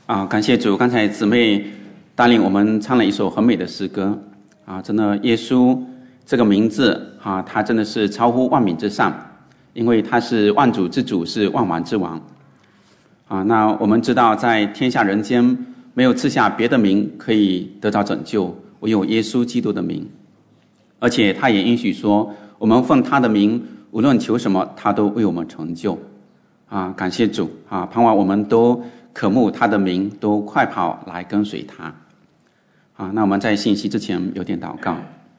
感谢主，刚才姊妹带领我们唱了一首很美的诗歌真的耶稣这个名字他真的是超乎万名之上，因为他是万主之主，是万王之王那我们知道在天下人间没有赐下别的名可以得到拯救，唯有耶稣基督的名，而且他也应许说我们奉他的名无论求什么他都为我们成就感谢主盼望我们都渴慕他的名，都快跑来跟随他那我们在信息之前有点祷告。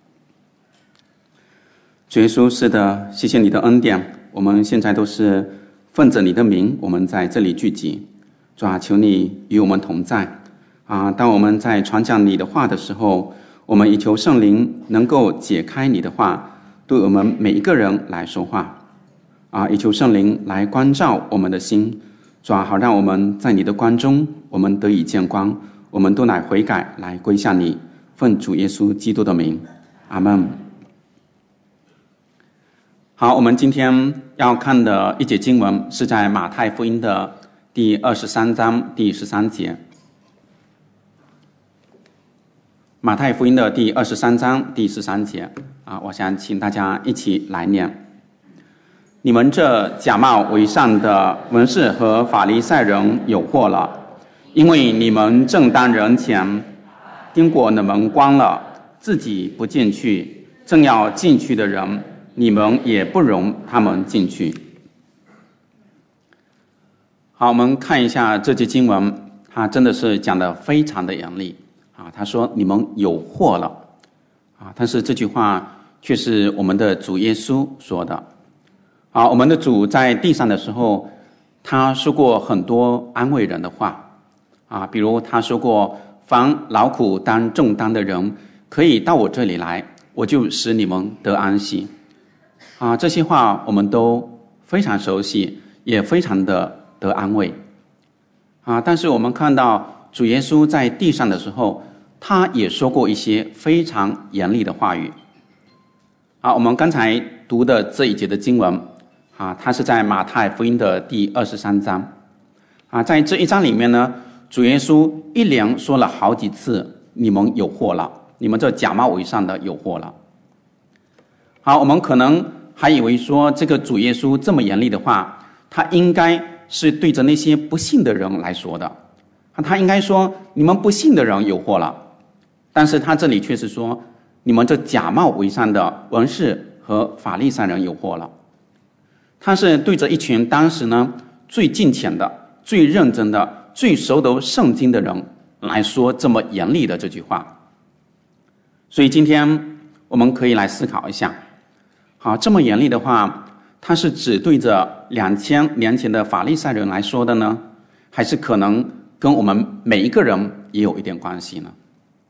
主耶稣，是的，谢谢你的恩典，我们现在都是奉着你的名我们在这里聚集，主求你与我们同在当我们在传讲你的话的时候，我们以求圣灵能够解开你的话，对我们每一个人来说话以求圣灵来关照我们的心，主好让我们在你的光中我们得以见光，我们都来悔改，来归向你，奉主耶稣基督的名，阿们。好，我们今天要看的一节经文是在马太福音的第23章第13节。马太福音的第23章第13节我想请大家一起来念。你们这假冒为善的文士和法利赛人有祸了，因为你们正当人前钉过的门关了，自己不进去，正要进去的人你们也不容他们进去。好，我们看一下这节经文，它真的是讲得非常的严厉他说你们有祸了但是这句话却是我们的主耶稣说的我们的主在地上的时候，他说过很多安慰人的话比如他说过凡劳苦担重担的人可以到我这里来，我就使你们得安息这些话我们都非常熟悉，也非常的得安慰但是我们看到主耶稣在地上的时候，他也说过一些非常严厉的话语我们刚才读的这一节的经文它是在马太福音的第23章在这一章里面呢，主耶稣一连说了好几次你们有祸了，你们这假冒为善的有祸了我们可能还以为说这个主耶稣这么严厉的话，他应该是对着那些不信的人来说的他应该说你们不信的人有祸了，但是他这里却是说你们这假冒为善的文士和法利赛人有祸了。他是对着一群当时呢最敬虔的、最认真的、最熟读圣经的人来说这么严厉的这句话。所以今天我们可以来思考一下这么严厉的话，他是只对着2000年前的法利赛人来说的呢，还是可能跟我们每一个人也有一点关系呢？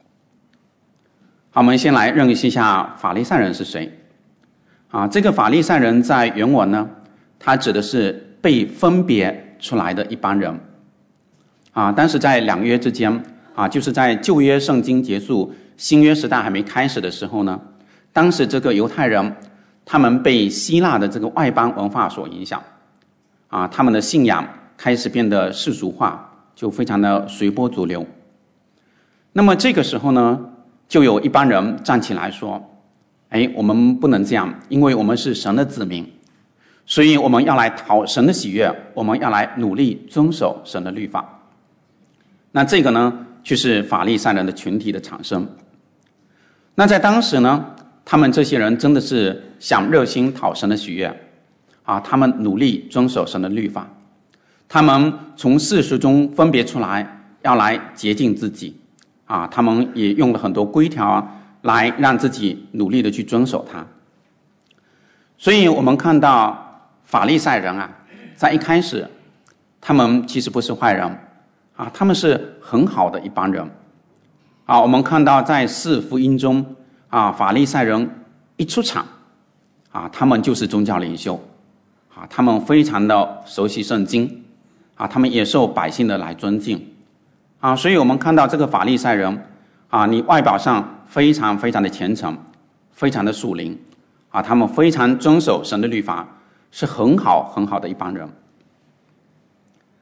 好，我们先来认识一下法利赛人是谁这个法利赛人在原文呢，它指的是被分别出来的一帮人但是在两约之间就是在旧约圣经结束，新约时代还没开始的时候呢，当时这个犹太人他们被希腊的这个外邦文化所影响他们的信仰开始变得世俗化，就非常的随波逐流。那么这个时候呢，就有一帮人站起来说我们不能这样，因为我们是神的子民，所以我们要来讨神的喜悦，我们要来努力遵守神的律法。那这个呢，就是法利赛人的群体的产生。那在当时呢，他们这些人真的是想热心讨神的喜悦他们努力遵守神的律法，他们从世俗中分别出来，要来洁净自己他们也用了很多规条来让自己努力的去遵守它。所以我们看到法利赛人在一开始他们其实不是坏人他们是很好的一帮人我们看到在四福音中法利赛人一出场他们就是宗教领袖他们非常的熟悉圣经他们也受百姓的来尊敬所以我们看到这个法利赛人你外表上非常非常的虔诚，非常的属灵他们非常遵守神的律法，是很好很好的一帮人。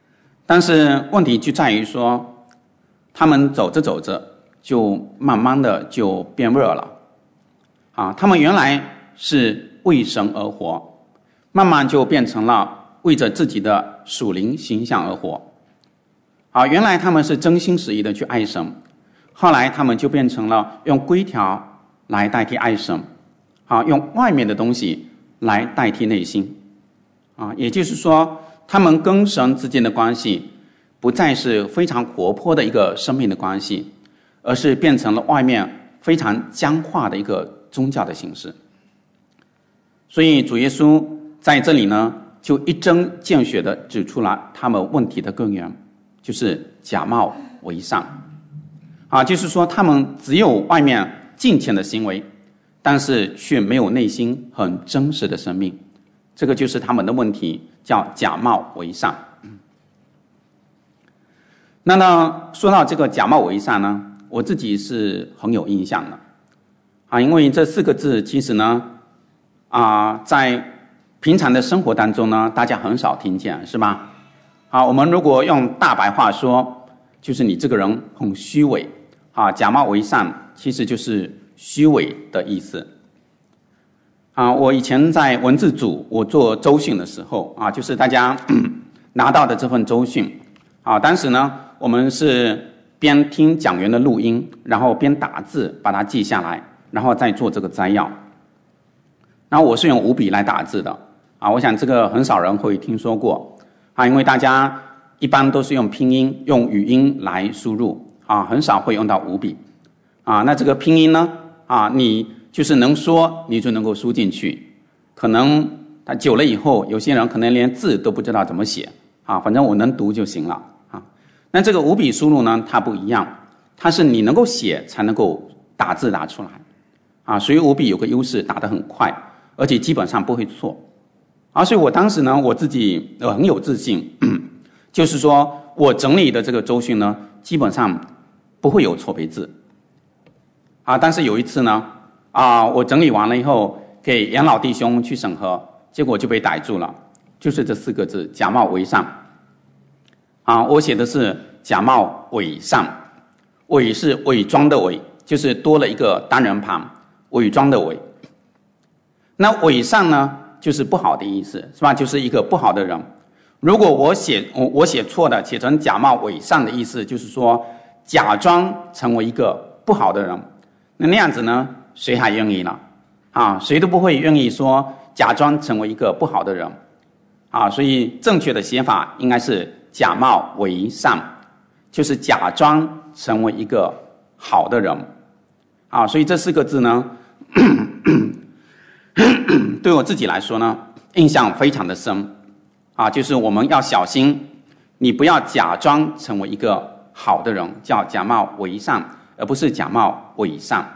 但是问题就在于说，他们走着走着就慢慢的就变味了。他们原来是为神而活，慢慢就变成了为着自己的属灵形象而活。原来他们是真心实意的去爱神，后来他们就变成了用规条来代替爱神，用外面的东西来代替内心。也就是说，他们跟神之间的关系不再是非常活泼的一个生命的关系，而是变成了外面非常僵化的一个宗教的形式。所以主耶稣在这里呢，就一针见血地指出了他们问题的根源，就是假冒伪善。就是说他们只有外面敬虔的行为，但是却没有内心很真实的生命，这个就是他们的问题，叫假冒伪善。那呢，说到这个假冒伪善呢，我自己是很有印象的因为这4个字其实呢在平常的生活当中呢，大家很少听见，是吧？我们如果用大白话说，就是你这个人很虚伪假冒伪善其实就是虚伪的意思。我以前在文字组我做周训的时候就是大家拿到的这份周训当时呢我们是边听讲员的录音，然后边打字把它记下来，然后再做这个摘要。然后我是用5笔来打字的我想这个很少人会听说过因为大家一般都是用拼音用语音来输入很少会用到5笔那这个拼音呢你就是能说你就能够输进去，可能它久了以后有些人可能连字都不知道怎么写反正我能读就行了那这个5笔输入呢，它不一样，它是你能够写才能够打字打出来所以5笔有个优势，打得很快，而且基本上不会错所以我当时呢我自己很有自信就是说我整理的这个周训呢基本上不会有错别字但是有一次呢我整理完了以后给杨老弟兄去审核，结果就被逮住了，就是这4个字假冒伪善我写的是假冒伪善，伪是伪装的伪，就是多了一个单人旁，伪装的伪。那伪善呢就是不好的意思，是吧？就是一个不好的人。如果我写错的，写成假冒伪善的意思，就是说假装成为一个不好的人，那样子呢谁还愿意呢谁都不会愿意说假装成为一个不好的人所以正确的写法应该是假冒伪善，就是假装成为一个好的人所以这4个字呢对我自己来说呢印象非常的深就是我们要小心，你不要假装成为一个好的人，叫假冒伪善，而不是假冒伪善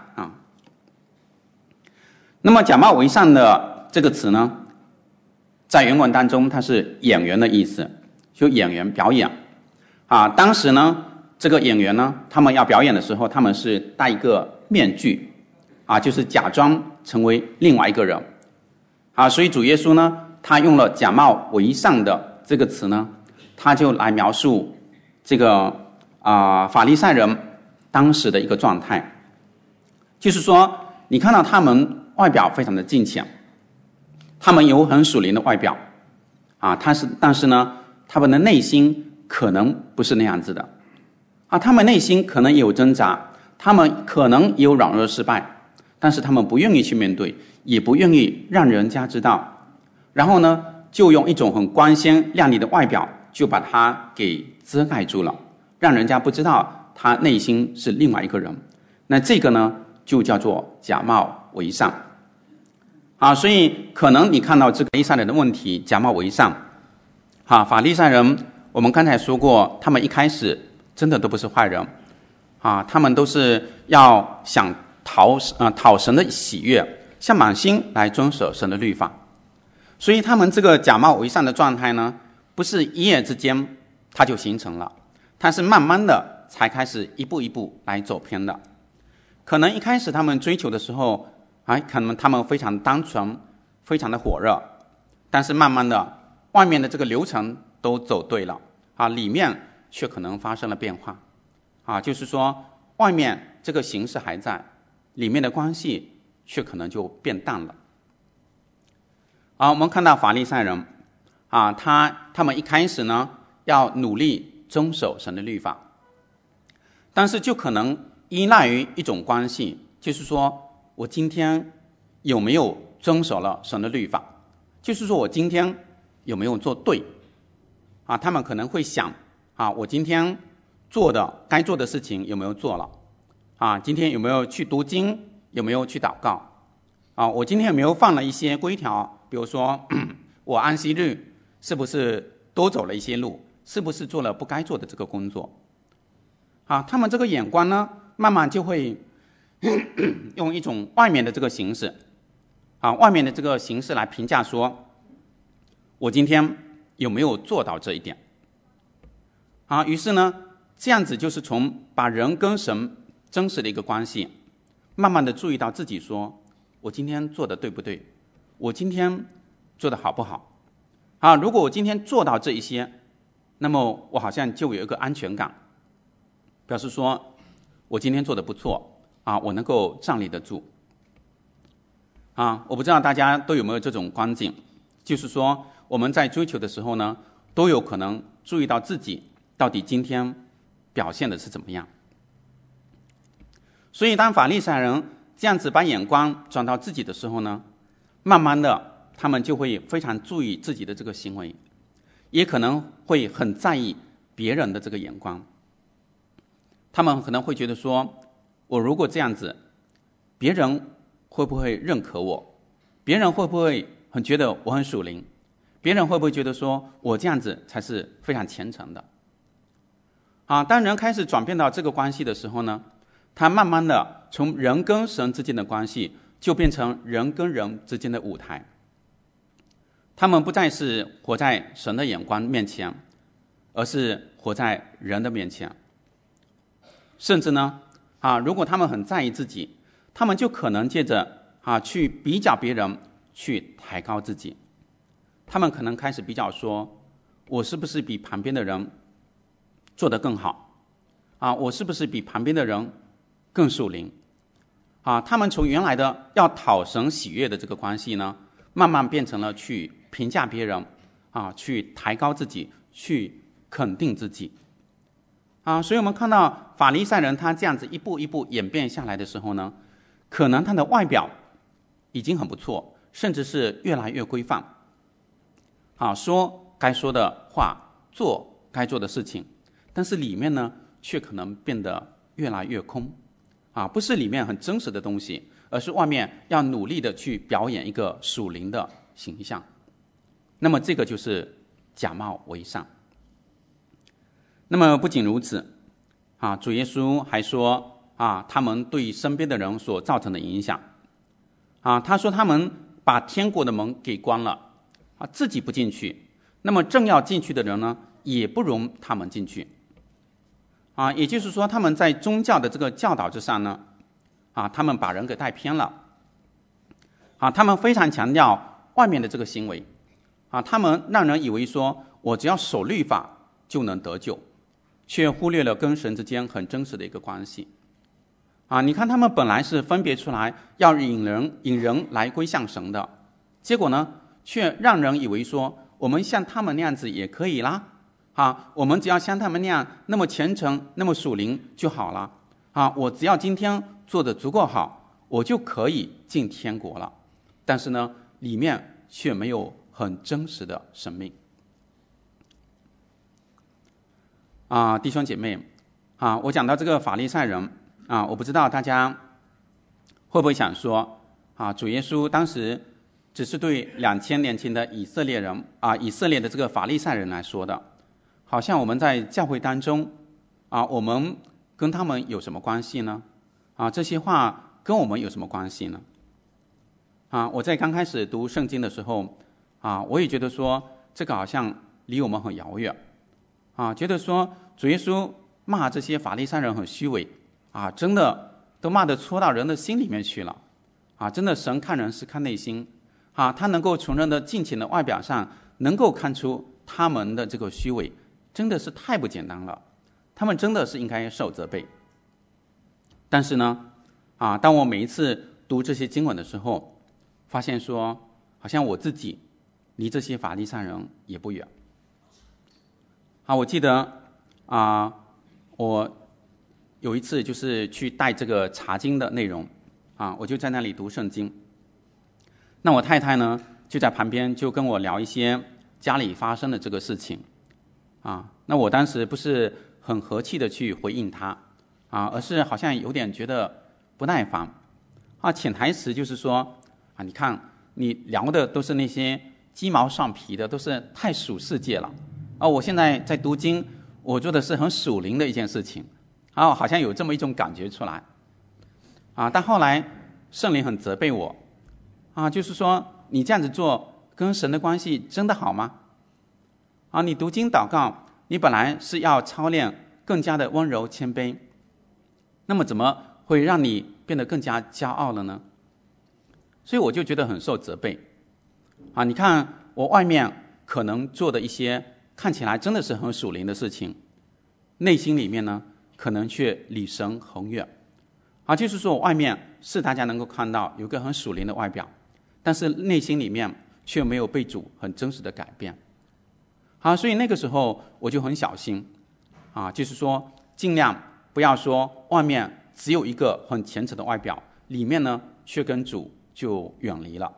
那么假冒伪善的这个词呢，在原文当中它是演员的意思，就演员表演当时呢这个演员呢他们要表演的时候，他们是戴一个面具就是假装成为另外一个人所以主耶稣呢他用了假冒伪善的这个词呢，他就来描述这个法利赛人当时的一个状态，就是说你看到他们外表非常的敬虔，他们有很属灵的外表但是呢他们的内心可能不是那样子的他们内心可能也有挣扎，他们可能也有软弱失败，但是他们不愿意去面对，也不愿意让人家知道，然后呢就用一种很光鲜亮丽的外表就把它给遮盖住了，让人家不知道他内心是另外一个人。那这个呢就叫做假冒伪善所以可能你看到这个法利赛人的问题，假冒伪善法利赛人我们刚才说过，他们一开始真的都不是坏人他们都是要想讨神的喜悦，想满心来遵守神的律法，所以他们这个假冒伪善的状态呢，不是一夜之间它就形成了，它是慢慢的才开始一步一步来走偏的。可能一开始他们追求的时候可能他们非常单纯，非常的火热，但是慢慢的外面的这个流程都走对了里面却可能发生了变化，就是说外面这个形式还在，里面的关系却可能就变淡了。我们看到法利赛人他们一开始呢要努力遵守神的律法，但是就可能依赖于一种关系，就是说我今天有没有遵守了神的律法，就是说我今天有没有做对他们可能会想我今天做的该做的事情有没有做了今天有没有去读经，有没有去祷告我今天有没有犯了一些规条，比如说我安息日是不是多走了一些路，是不是做了不该做的这个工作他们这个眼光呢慢慢就会用一种外面的这个形式外面的这个形式来评价说我今天有没有做到这一点于是呢这样子就是从把人跟神真实的一个关系慢慢的注意到自己说我今天做的对不对，我今天做的好不好如果我今天做到这一些，那么我好像就有一个安全感，表示说我今天做的不错我能够站立得住我不知道大家都有没有这种光景，就是说我们在追求的时候呢都有可能注意到自己到底今天表现的是怎么样。所以当法利赛人这样子把眼光转到自己的时候呢，慢慢的他们就会非常注意自己的这个行为，也可能会很在意别人的这个眼光。他们可能会觉得说我如果这样子，别人会不会认可我，别人会不会很觉得我很属灵，别人会不会觉得说我这样子才是非常虔诚的当人开始转变到这个关系的时候呢，他慢慢的从人跟神之间的关系就变成人跟人之间的舞台，他们不再是活在神的眼光面前，而是活在人的面前。甚至呢如果他们很在意自己，他们就可能借着去比较别人，去抬高自己。他们可能开始比较说我是不是比旁边的人做得更好我是不是比旁边的人更属灵他们从原来的要讨神喜悦的这个关系呢，慢慢变成了去评价别人去抬高自己，去肯定自己所以我们看到法利赛人他这样子一步一步演变下来的时候呢，可能他的外表已经很不错，甚至是越来越规范说该说的话，做该做的事情，但是里面呢却可能变得越来越空不是里面很真实的东西，而是外面要努力的去表演一个属灵的形象。那么这个就是假冒为善。那么不仅如此主耶稣还说他们对身边的人所造成的影响他说他们把天国的门给关了自己不进去，那么正要进去的人呢也不容他们进去也就是说他们在宗教的这个教导之上呢他们把人给带偏了他们非常强调外面的这个行为他们让人以为说我只要守律法就能得救，却忽略了跟神之间很真实的一个关系你看他们本来是分别出来要引人来归向神的，结果呢却让人以为说我们像他们那样子也可以啦我们只要像他们那样那么虔诚那么属灵就好了我只要今天做得足够好，我就可以进天国了。但是呢里面却没有很真实的生命弟兄姐妹我讲到这个法利赛人我不知道大家会不会想说主耶稣当时只是对2000年前的以色列人以色列的这个法利赛人来说的，好像我们在教会当中我们跟他们有什么关系呢这些话跟我们有什么关系呢我在刚开始读圣经的时候我也觉得说这个好像离我们很遥远觉得说主耶稣骂这些法利赛人很虚伪真的都骂得戳到人的心里面去了真的神看人是看内心他能够从人的敬虔的外表上能够看出他们的这个虚伪， 真的是太不简单了，他们真的是应该受责备。但是呢，当我每一次读这些经文的时候，发现说，好像我自己离这些法利赛人也不远。我记得我有一次就是去带这个查经的内容我就在那里读圣经。那我太太呢就在旁边就跟我聊一些家里发生的这个事情那我当时不是很和气的去回应她而是好像有点觉得不耐烦潜台词就是说你看你聊的都是那些鸡毛蒜皮的，都是太属世界了我现在在读经，我做的是很属灵的一件事情好像有这么一种感觉出来但后来圣灵很责备我就是说你这样子做跟神的关系真的好吗你读经祷告，你本来是要操练更加的温柔谦卑，那么怎么会让你变得更加骄傲了呢？所以我就觉得很受责备你看我外面可能做的一些看起来真的是很属灵的事情，内心里面呢可能却离神很远就是说我外面是大家能够看到有个很属灵的外表，但是内心里面却没有被主很真实的改变所以那个时候我就很小心就是说尽量不要说外面只有一个很虔诚的外表，里面呢却跟主就远离了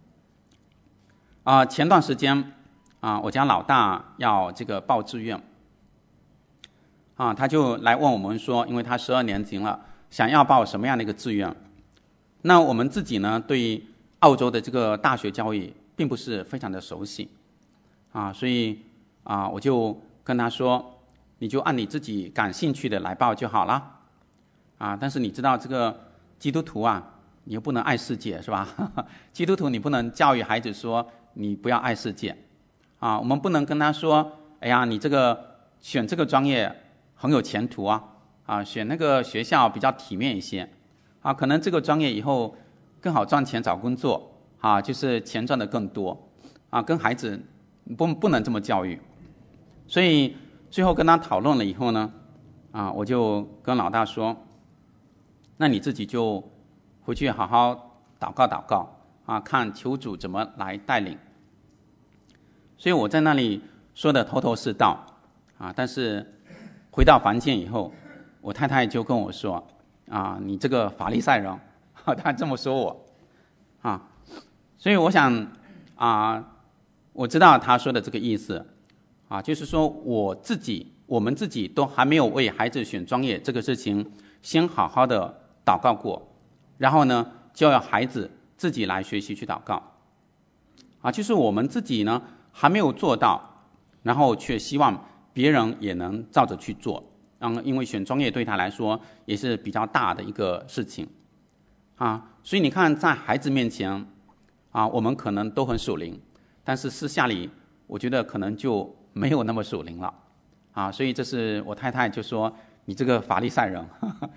前段时间我家老大要这个报志愿他就来问我们说，因为他12年级了，想要报什么样的一个志愿。那我们自己呢对澳洲的这个大学教育并不是非常的熟悉所以我就跟他说，你就按你自己感兴趣的来报就好了但是你知道这个基督徒你又不能爱世界是吧基督徒你不能教育孩子说你不要爱世界我们不能跟他说，哎呀你这个选这个专业很有前途选那个学校比较体面一些可能这个专业以后更好赚钱找工作就是钱赚得更多跟孩子不能这么教育。所以最后跟他讨论了以后呢我就跟老大说，那你自己就回去好好祷告祷告看求主怎么来带领。所以我在那里说的头头是道但是回到房间以后，我太太就跟我说你这个法利赛人她这么说我所以我想我知道她说的这个意思就是说我们自己都还没有为孩子选专业这个事情先好好的祷告过，然后呢就要孩子自己来学习去祷告就是我们自己呢还没有做到，然后却希望别人也能照着去做因为选专业对他来说也是比较大的一个事情所以你看在孩子面前我们可能都很属灵，但是私下里我觉得可能就没有那么属灵了所以这是我太太就说你这个法利赛人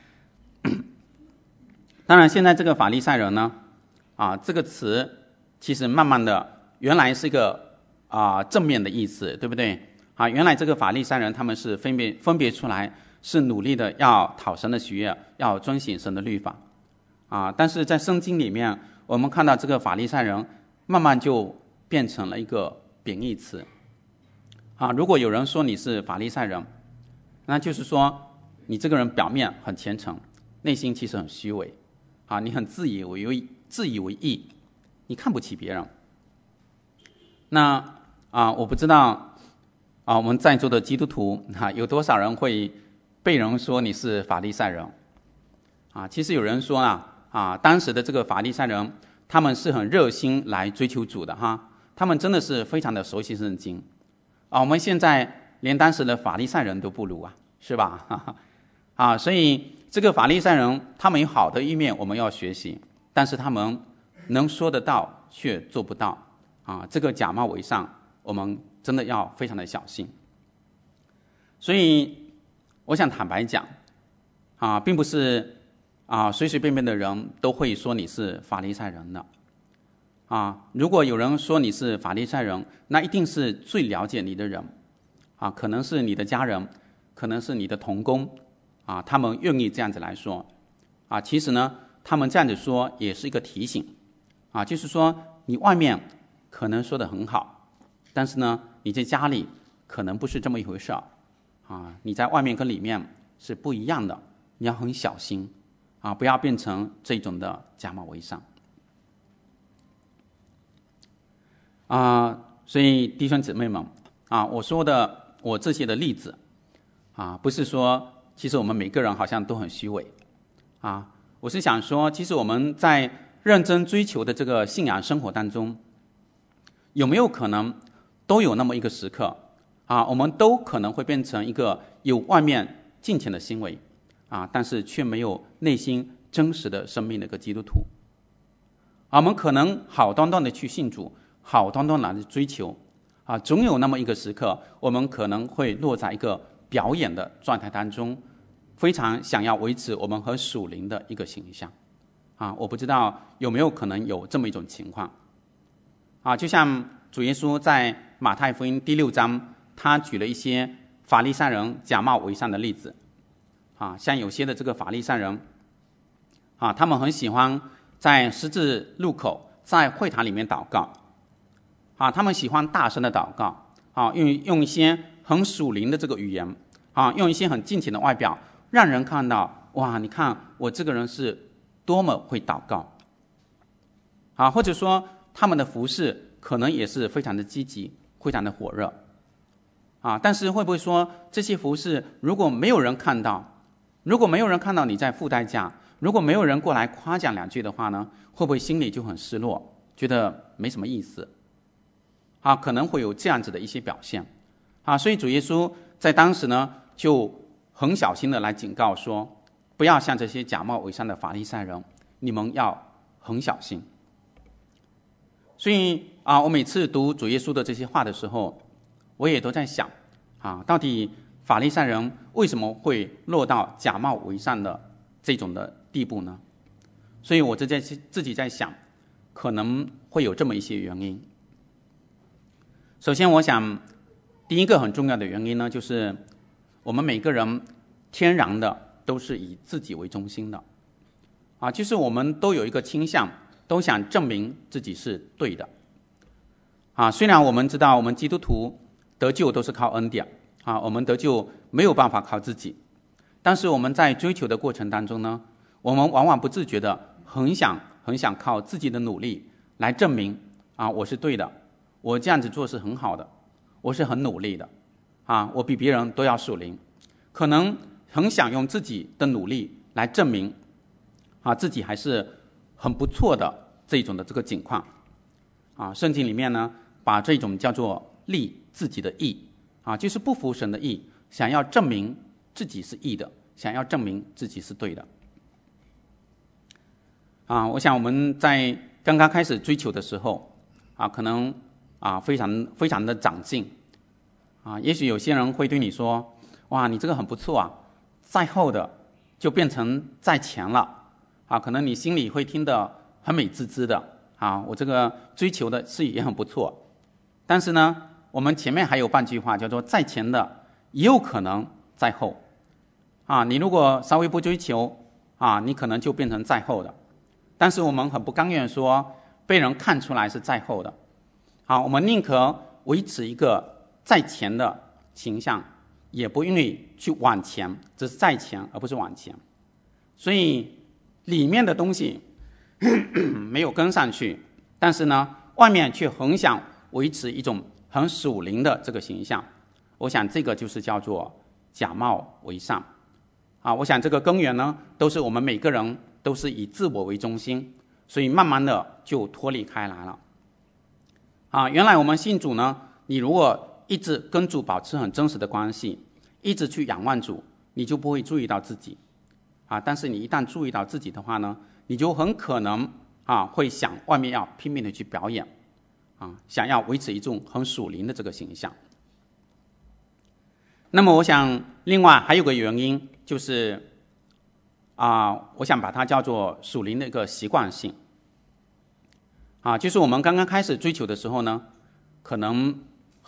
当然现在这个法利赛人呢这个词其实慢慢的原来是一个正面的意思，对不对原来这个法利赛人他们是分别出来是努力的要讨神的喜悦，要遵行神的律法但是在圣经里面我们看到这个法利赛人慢慢就变成了一个贬义词如果有人说你是法利赛人，那就是说你这个人表面很虔诚，内心其实很虚伪你很自以为意，你看不起别人。那我不知道我们在座的基督徒有多少人会被人说你是法利赛人其实有人说当时的这个法利赛人他们是很热心来追求主的他们真的是非常的熟悉圣经我们现在连当时的法利赛人都不如是吧所以这个法利赛人他们有好的一面我们要学习，但是他们能说得到却做不到这个假冒伪善我们真的要非常的小心。所以我想坦白讲并不是随随便便的人都会说你是法利赛人的如果有人说你是法利赛人，那一定是最了解你的人可能是你的家人，可能是你的同工他们愿意这样子来说其实呢，他们这样子说也是一个提醒就是说你外面可能说得很好，但是呢，你在家里可能不是这么一回事你在外面跟里面是不一样的，你要很小心不要变成这种的假冒伪善所以弟兄姊妹们我说的我这些的例子不是说其实我们每个人好像都很虚伪我是想说，其实我们在认真追求的这个信仰生活当中，有没有可能都有那么一个时刻我们都可能会变成一个有外面敬虔的行为但是却没有内心真实的生命的一个基督徒我们可能好端端的去信主，好端端的追求总有那么一个时刻，我们可能会落在一个表演的状态当中，非常想要维持我们和属灵的一个形象我不知道有没有可能有这么一种情况就像主耶稣在马太福音第6章，他举了一些法利赛人假冒伪善的例子像有些的这个法利赛人他们很喜欢在十字路口在会堂里面祷告他们喜欢大声的祷告用一些很属灵的这个语言用一些很敬虔的外表，让人看到哇，你看我这个人是多么会祷告或者说他们的服事可能也是非常的积极，非常的火热但是会不会说这些服事如果没有人看到，如果没有人看到你在付代价，如果没有人过来夸奖2句的话呢，会不会心里就很失落，觉得没什么意思可能会有这样子的一些表现所以主耶稣在当时呢就很小心的来警告说，不要像这些假冒伪善的法利赛人，你们要很小心。所以我每次读主耶稣的这些话的时候，我也都在想到底法利赛人为什么会落到假冒伪善的这种的地步呢？所以我自己在想，可能会有这么一些原因。首先我想第一个很重要的原因呢，就是我们每个人天然的都是以自己为中心的就是我们都有一个倾向，都想证明自己是对的虽然我们知道我们基督徒得救都是靠恩典我们得救没有办法靠自己，但是我们在追求的过程当中呢，我们往往不自觉的很想靠自己的努力来证明我是对的，我这样子做是很好的，我是很努力的我比别人都要属灵，可能很想用自己的努力来证明自己还是很不错的这种的这个情况圣经里面呢把这种叫做立自己的义就是不服神的义，想要证明自己是义的，想要证明自己是对的我想我们在刚刚开始追求的时候可能非常的长进也许有些人会对你说，哇，你这个很不错再后的就变成在前了可能你心里会听得很美滋滋的我这个追求的是也很不错，但是呢我们前面还有半句话叫做在前的也有可能在后你如果稍微不追求你可能就变成在后的，但是我们很不甘愿说被人看出来是在后的我们宁可维持一个在前的形象，也不愿意去往前，只是在前而不是往前，所以里面的东西没有跟上去，但是呢外面却很想维持一种很属灵的这个形象，我想这个就是叫做假冒伪善我想这个根源呢都是我们每个人都是以自我为中心，所以慢慢的就脱离开来了原来我们信主呢，你如果一直跟主保持很真实的关系，一直去仰望主，你就不会注意到自己但是你一旦注意到自己的话呢，你就很可能会想外面要拼命的去表演想要维持一种很属灵的这个形象。那么我想另外还有个原因就是我想把它叫做属灵的一个习惯性就是我们刚刚开始追求的时候呢，可能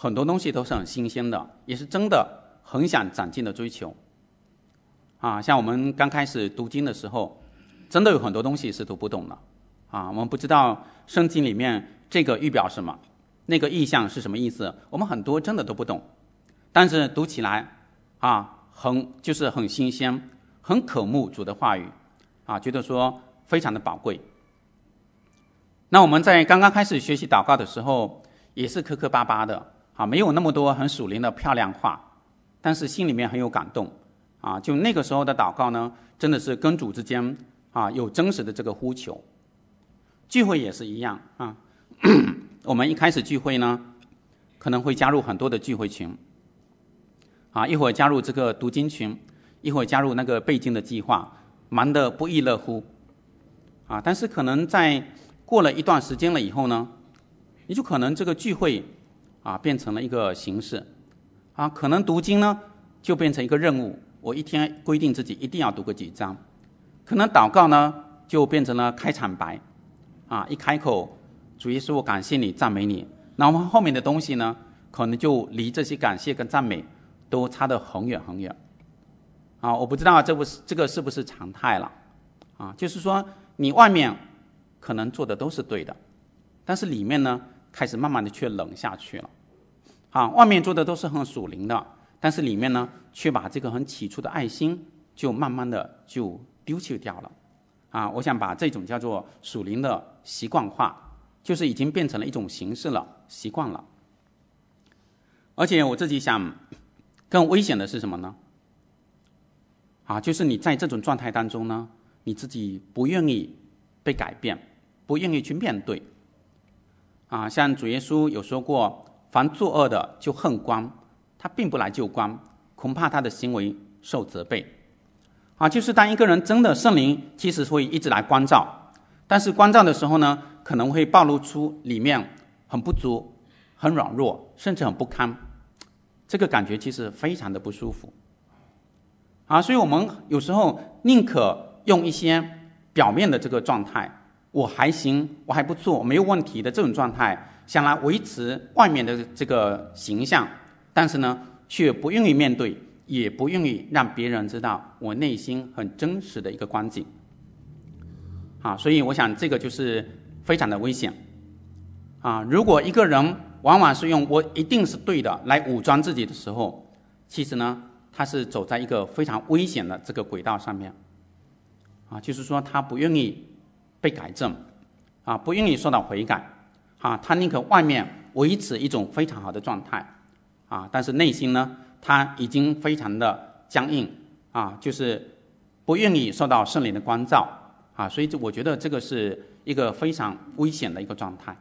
很多东西都是很新鲜的，也是真的很想长进的追求。像我们刚开始读经的时候，真的有很多东西是读不懂的。我们不知道圣经里面这个预表什么，那个意象是什么意思，我们很多真的都不懂。但是读起来就是很新鲜，很渴慕主的话语觉得说非常的宝贵。那我们在刚刚开始学习祷告的时候，也是磕磕巴巴的没有那么多很属灵的漂亮话，但是心里面很有感动就那个时候的祷告呢，真的是跟主之间有真实的这个呼求。聚会也是一样我们一开始聚会呢，可能会加入很多的聚会群一会儿加入这个读经群，一会儿加入那个背经的计划，忙得不亦乐乎但是可能在过了一段时间了以后呢，你就可能这个聚会变成了一个形式可能读经呢就变成一个任务，我一天规定自己一定要读个几章，可能祷告呢就变成了开场白一开口，主耶稣我感谢你赞美你，那我们后面的东西呢，可能就离这些感谢跟赞美都差得很远很远我不知道这个是不是常态了就是说你外面可能做的都是对的，但是里面呢开始慢慢的却冷下去了外面做的都是很属灵的，但是里面呢却把这个很起初的爱心就慢慢的就丢弃掉了我想把这种叫做属灵的习惯化，就是已经变成了一种形式了，习惯了。而且我自己想更危险的是什么呢就是你在这种状态当中呢，你自己不愿意被改变，不愿意去面对像主耶稣有说过，凡作恶的就恨光，他并不来救光，恐怕他的行为受责备就是当一个人真的圣灵其实会一直来光照，但是光照的时候呢，可能会暴露出里面很不足，很软弱，甚至很不堪，这个感觉其实非常的不舒服所以我们有时候宁可用一些表面的这个状态，我还行，我还不错，没有问题的这种状态，想来维持外面的这个形象，但是呢却不愿意面对，也不愿意让别人知道我内心很真实的一个光景所以我想这个就是非常的危险如果一个人往往是用我一定是对的来武装自己的时候，其实呢他是走在一个非常危险的这个轨道上面就是说他不愿意被改正不愿意受到悔改他宁可外面维持一种非常好的状态但是内心呢他已经非常的僵硬就是不愿意受到圣灵的光照所以我觉得这个是一个非常危险的一个状态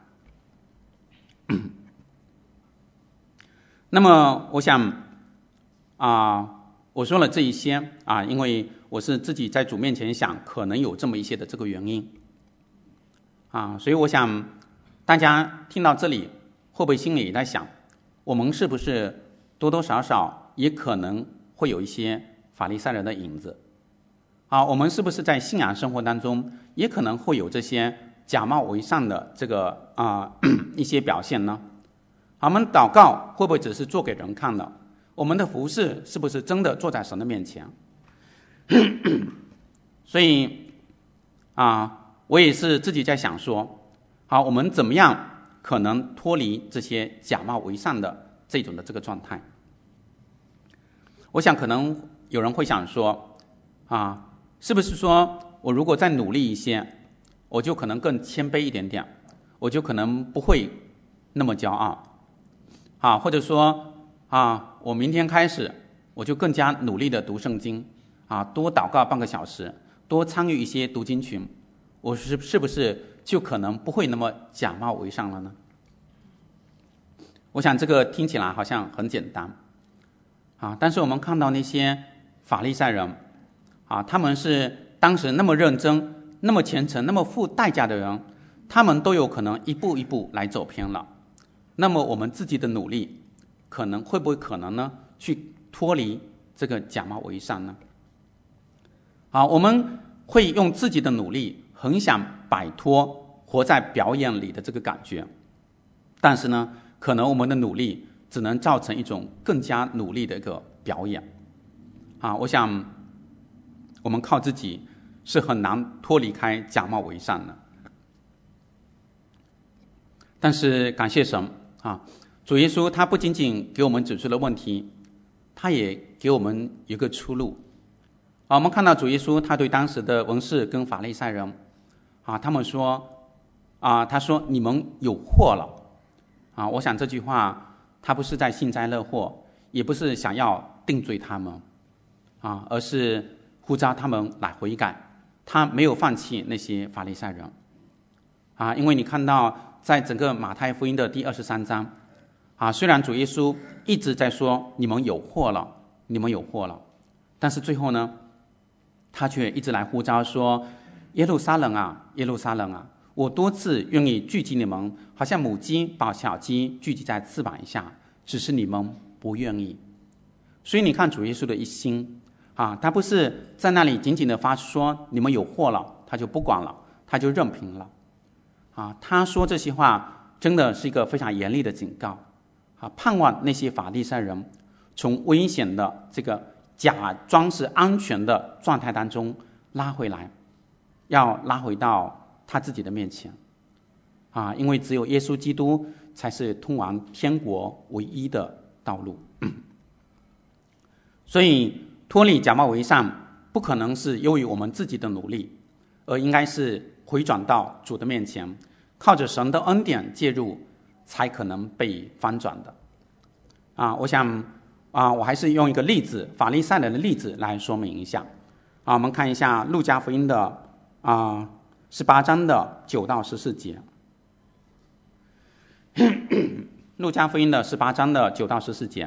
那么我想我说了这一些因为我是自己在主面前想可能有这么一些的这个原因所以我想大家听到这里会不会心里也在想，我们是不是多多少少也可能会有一些法利赛人的影子我们是不是在信仰生活当中也可能会有这些假冒伪善的这个一些表现呢我们祷告会不会只是做给人看的，我们的服事是不是真的坐在神的面前所以我也是自己在想说我们怎么样可能脱离这些假冒伪善的这种的这个状态。我想可能有人会想说是不是说我如果再努力一些，我就可能更谦卑一点点，我就可能不会那么骄傲或者说我明天开始我就更加努力的读圣经多祷告半个小时，多参与一些读经群，我是不是就可能不会那么假冒伪善了呢？我想这个听起来好像很简单但是我们看到那些法利赛人他们是当时那么认真，那么虔诚，那么付代价的人，他们都有可能一步一步来走偏了。那么我们自己的努力会不会可能呢去脱离这个假冒伪善呢？我们会用自己的努力很想摆脱活在表演里的这个感觉，但是呢可能我们的努力只能造成一种更加努力的一个表演。我想我们靠自己是很难脱离开假冒伪善的。但是感谢神主耶稣他不仅仅给我们指出了问题，他也给我们一个出路。我们看到主耶稣他对当时的文士跟法利赛人他们说他说你们有祸了我想这句话他不是在幸灾乐祸，也不是想要定罪他们而是呼召他们来悔改。他没有放弃那些法利赛人因为你看到在整个马太福音的第23章虽然主耶稣一直在说你们有祸了，你们有祸了，但是最后呢，他却一直来呼召说，耶路撒冷啊，耶路撒冷啊，我多次愿意聚集你们，好像母鸡把小鸡聚集在翅膀下，只是你们不愿意。所以你看主耶稣的一心他不是在那里紧紧的发出说你们有祸了，他就不管了，他就任凭了他说这些话真的是一个非常严厉的警告盼望那些法利赛人从危险的这个假装是安全的状态当中拉回来，要拉回到他自己的面前因为只有耶稣基督才是通往天国唯一的道路所以脱离假冒伪善不可能是由于我们自己的努力，而应该是回转到主的面前，靠着神的恩典介入，才可能被翻转的我想我还是用一个例子，法利赛人的例子来说明一下我们看一下路加福音的18章的9到14节路加福音的18章的9到14节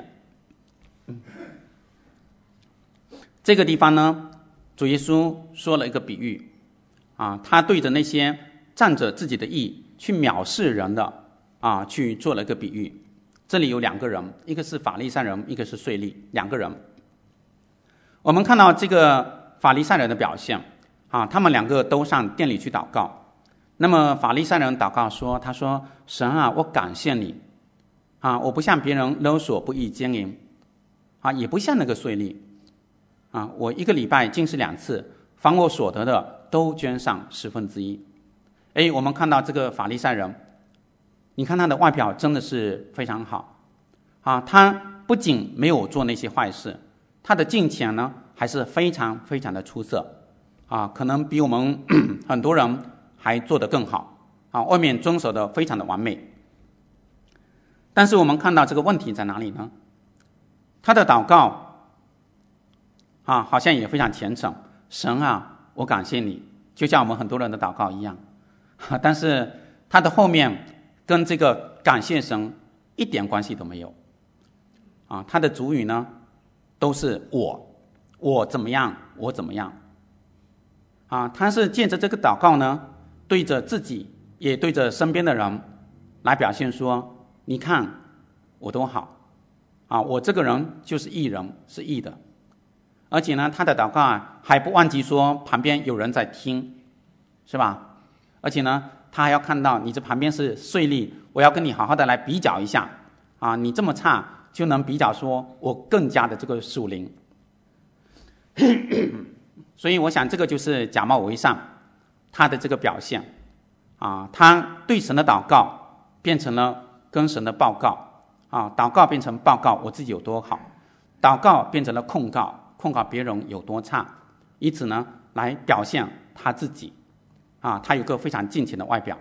这个地方呢，主耶稣说了一个比喻他对着那些仗着自己的义去藐视人的去做了一个比喻。这里有两个人，一个是法利赛人，一个是税吏，两个人。我们看到这个法利赛人的表现他们两个都上殿里去祷告。那么法利赛人祷告说，他说神我感谢你我不像别人勒索不义奸淫也不像那个税吏我一个礼拜禁食2次，凡我所得的都捐上1/10。我们看到这个法利赛人，你看他的外表真的是非常好他不仅没有做那些坏事，他的敬虔呢还是非常非常的出色可能比我们很多人还做得更好外面遵守的非常的完美。但是我们看到这个问题在哪里呢？他的祷告好像也非常虔诚，神我感谢你，就像我们很多人的祷告一样但是他的后面跟这个感谢神一点关系都没有他的主语呢都是我怎么样，我怎么样他是借着这个祷告呢，对着自己也对着身边的人来表现说，你看我多好我这个人就是义人，是义的。而且呢，他的祷告还不忘记说旁边有人在听，是吧？而且呢，他还要看到你这旁边是税吏，我要跟你好好的来比较一下你这么差就能比较说我更加的这个属灵所以我想这个就是假冒伪善他的这个表现他对神的祷告变成了跟神的报告祷告变成报告我自己有多好，祷告变成了控告别人有多差，以此呢来表现他自己他有个非常敬虔的外表。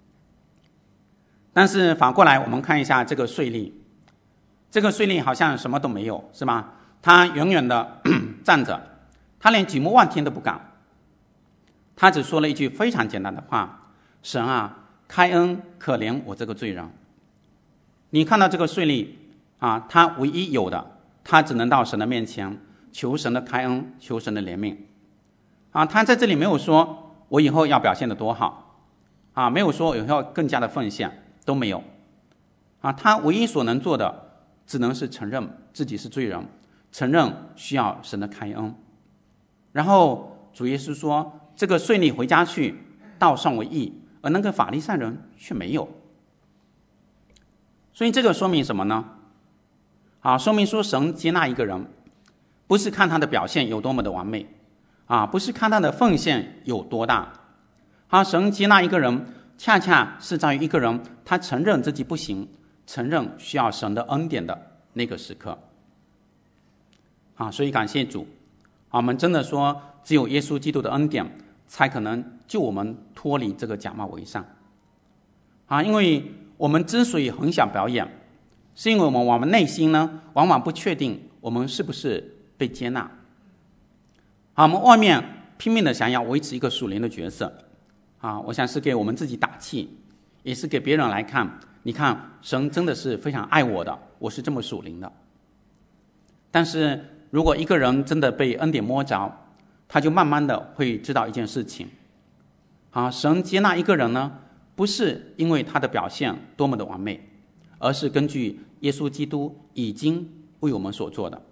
但是反过来我们看一下这个税吏，这个税吏好像什么都没有，是吗？他远远的站着，他连举目望天都不敢，他只说了一句非常简单的话，神开恩可怜我这个罪人。你看到这个税吏他唯一有的，他只能到神的面前求神的开恩，求神的怜悯他在这里没有说我以后要表现得多好没有说以后更加的奉献，都没有他唯一所能做的只能是承认自己是罪人，承认需要神的开恩。然后主耶稣说这个税吏回家去道上为义，而那个法利赛人却没有。所以这个说明什么呢？ 说明说神接纳一个人，不是看他的表现有多么的完美，不是看他的奉献有多大，神接纳一个人，恰恰是在于一个人他承认自己不行，承认需要神的恩典的那个时刻。所以感谢主，我们真的说，只有耶稣基督的恩典，才可能救我们脱离这个假冒伪善。因为我们之所以很想表演，是因为我们内心呢，往往不确定我们是不是被接纳。我们外面拼命的想要维持一个属灵的角色，我想是给我们自己打气，也是给别人来看，你看神真的是非常爱我的，我是这么属灵的。但是如果一个人真的被恩典摸着，他就慢慢的会知道一件事情，神接纳一个人呢，不是因为他的表现多么的完美，而是根据耶稣基督已经为我们所做的。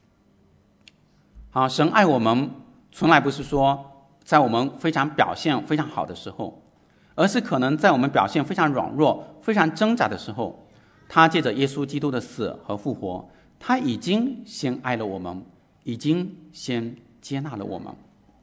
神爱我们从来不是说在我们非常表现非常好的时候，而是可能在我们表现非常软弱非常挣扎的时候，他借着耶稣基督的死和复活，他已经先爱了我们，已经先接纳了我们。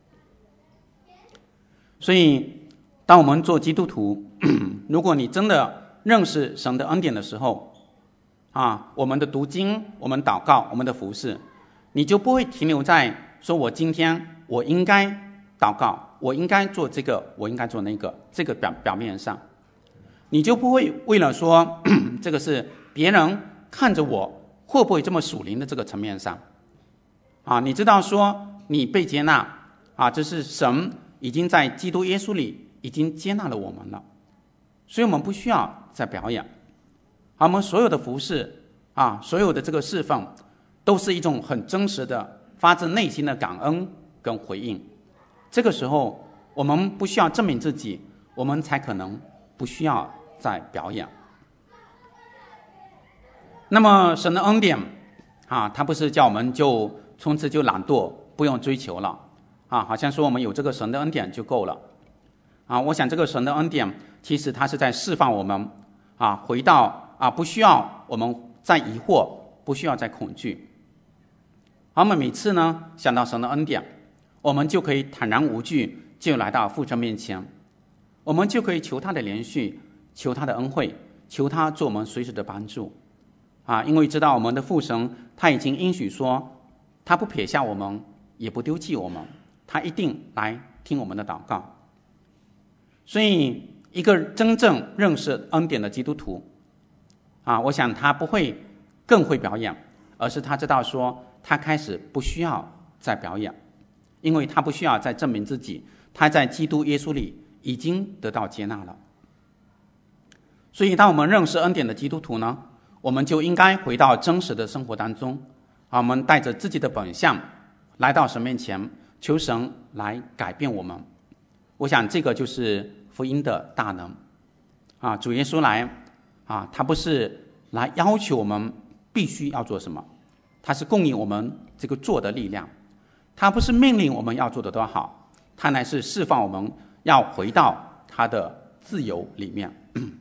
所以当我们做基督徒，如果你真的认识神的恩典的时候，我们的读经，我们祷告，我们的服事，你就不会停留在说我今天我应该祷告，我应该做这个，我应该做那个，这个表面上，你就不会为了说这个是别人看着我会不会这么属灵的这个层面上，你知道说你被接纳，这是神已经在基督耶稣里已经接纳了我们了，所以我们不需要再表演。我们所有的服事，所有的这个侍奉，都是一种很真实的发自内心的感恩跟回应。这个时候我们不需要证明自己，我们才可能不需要再表演。那么神的恩典他不是叫我们就从此就懒惰不用追求了，好像说我们有这个神的恩典就够了。我想这个神的恩典其实它是在释放我们回到不需要我们再疑惑，不需要再恐惧。我们每次呢想到神的恩典，我们就可以坦然无惧，就来到父神面前，我们就可以求他的连续，求他的恩惠，求他做我们随时的帮助。因为知道我们的父神他已经应许说，他不撇下我们，也不丢弃我们，他一定来听我们的祷告。所以一个真正认识恩典的基督徒我想他不会更会表演，而是他知道说他开始不需要再表演，因为他不需要再证明自己，他在基督耶稣里已经得到接纳了。所以当我们认识恩典的基督徒呢，我们就应该回到真实的生活当中，我们带着自己的本相来到神面前，求神来改变我们。我想这个就是福音的大能主耶稣来他不是来要求我们必须要做什么，他是供应我们这个做的力量，他不是命令我们要做的多好，他乃是释放我们要回到他的自由里面。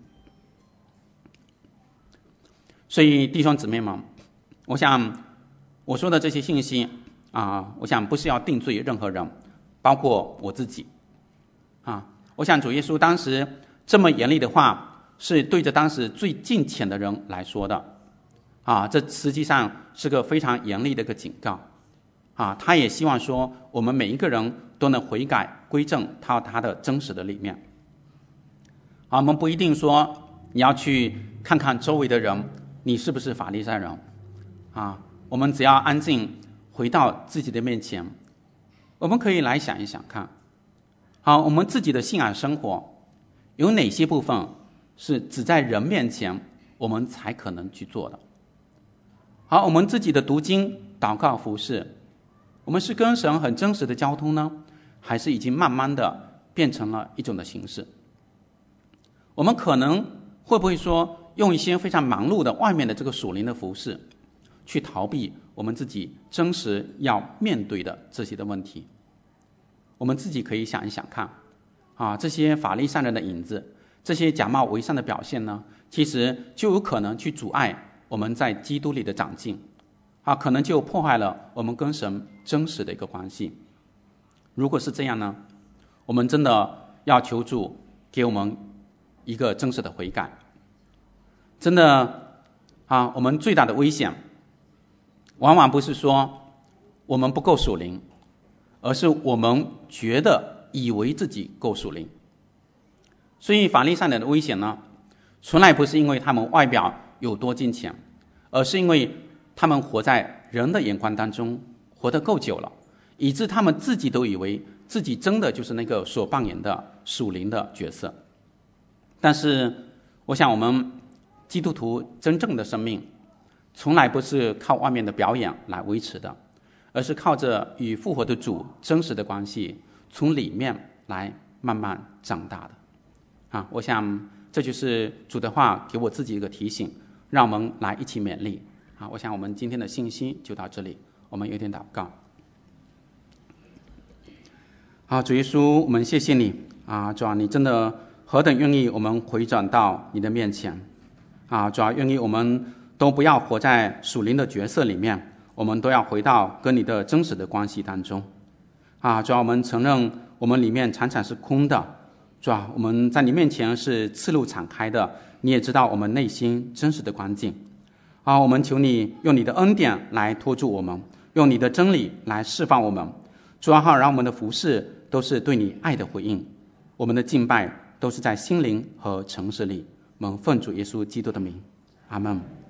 所以弟兄姊妹们，我想我说的这些信息我想不是要定罪任何人，包括我自己我想主耶稣当时这么严厉的话，是对着当时最近前的人来说的这实际上是个非常严厉的一个警告他也希望说我们每一个人都能悔改归正到他的真实的里面我们不一定说你要去看看周围的人你是不是法利赛人我们只要安静回到自己的面前，我们可以来想一想看我们自己的信仰生活有哪些部分是只在人面前我们才可能去做的。我们自己的读经祷告服事，我们是跟神很真实的交通呢，还是已经慢慢的变成了一种的形式？我们可能会不会说用一些非常忙碌的外面的这个属灵的服事去逃避我们自己真实要面对的这些的问题？我们自己可以想一想看这些法利赛人的影子，这些假冒伪善的表现呢，其实就有可能去阻碍我们在基督里的长进，可能就破坏了我们跟神真实的一个关系。如果是这样呢，我们真的要求主给我们一个真实的悔改。真的我们最大的危险往往不是说我们不够属灵，而是我们觉得以为自己够属灵。所以法利赛人的危险呢，从来不是因为他们外表有多敬虔，而是因为他们活在人的眼光当中活得够久了，以致他们自己都以为自己真的就是那个所扮演的属灵的角色。但是我想我们基督徒真正的生命从来不是靠外面的表演来维持的，而是靠着与复活的主真实的关系，从里面来慢慢长大的。我想这就是主的话给我自己一个提醒，让我们来一起勉励。我想我们今天的信息就到这里，我们有点祷告。主耶稣，我们谢谢你主啊，你真的何等愿意我们回转到你的面前主啊，愿意我们都不要活在属灵的角色里面，我们都要回到跟你的真实的关系当中主啊，我们承认我们里面常常是空的，主啊，我们在你面前是赤露敞开的，你也知道我们内心真实的光景我们求你用你的恩典来托住我们，用你的真理来释放我们，主啊，让我们的服事都是对你爱的回应，我们的敬拜都是在心灵和诚实里，我们奉主耶稣基督的名，阿们。